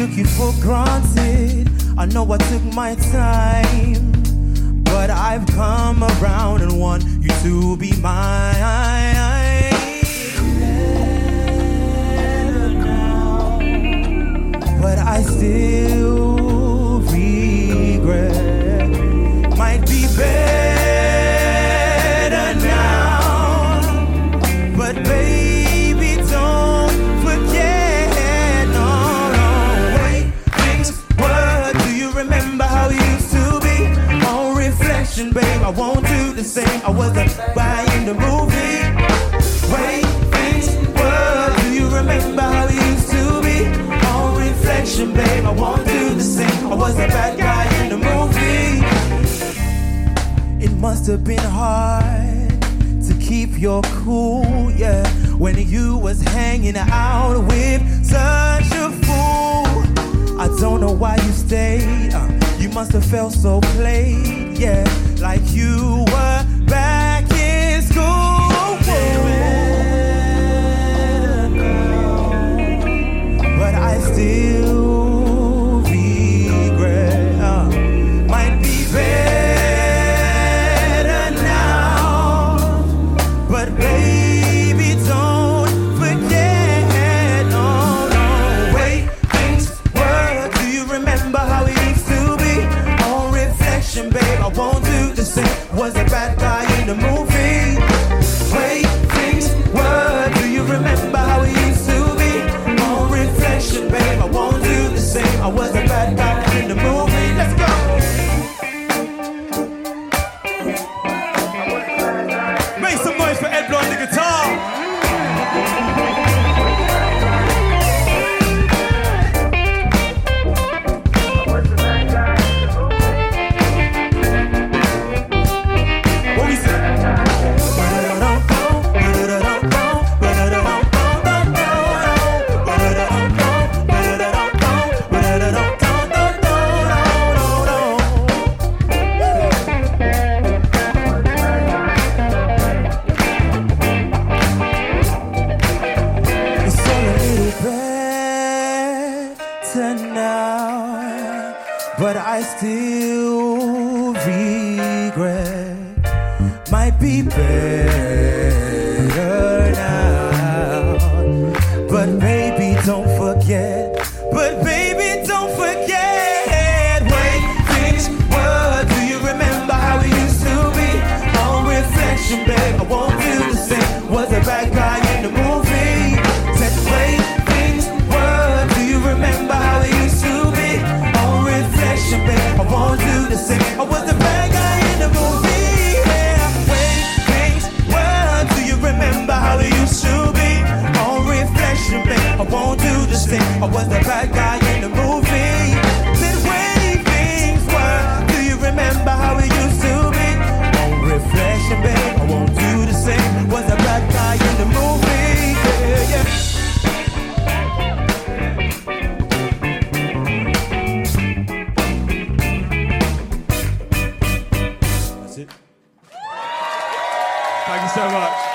took you for granted. I know I took my time, but I've come around and want you to be mine. But I still regret. Might be better now, but baby, don't forget. No, wait, things were. Do you remember how you used to be? On reflection, babe, I won't do the same. I wasn't buying the movie. Wait, things were. Do you remember how you used to be? On reflection, babe, I won't do the same. I was a bad guy in the movie. It must have been hard to keep your cool, yeah, when you was hanging out with such a fool. I don't know why you stayed. You must have felt so played, yeah, like you were back in school. But I still regret. Might be better now, but baby, don't forget. No, wait, things were. Do you remember how it used to be? On reflection, babe, I won't do the same. Was a bad guy in the movie. Wait, things were. Do you remember how it used to be? On reflection, babe, I won't do the same. I was a bad guy in the movie. Let's go. Make some noise for Ed Blow on the guitar. What we say? It's all a little better now, but I still regret. Might be better now, but baby, don't forget. But baby, don't forget. Wait, things were. Do you remember how it used to be? On reflection, babe, I won't do the same. Was a bad guy in the movie. Said, wait, things were. Do you remember how it used to be? On reflection, babe, I won't do the same. I was a bad guy in the movie. Yeah, wait, things were. Do you remember how it used to be? On reflection, babe, I won't do the same. I was a bad guy in the movie. Said, wait, things were. Do you remember how it used to be? On reflection, babe, I won't do the same. Was a bad guy in the movie. Yeah, yeah. That's it. Thank you so much.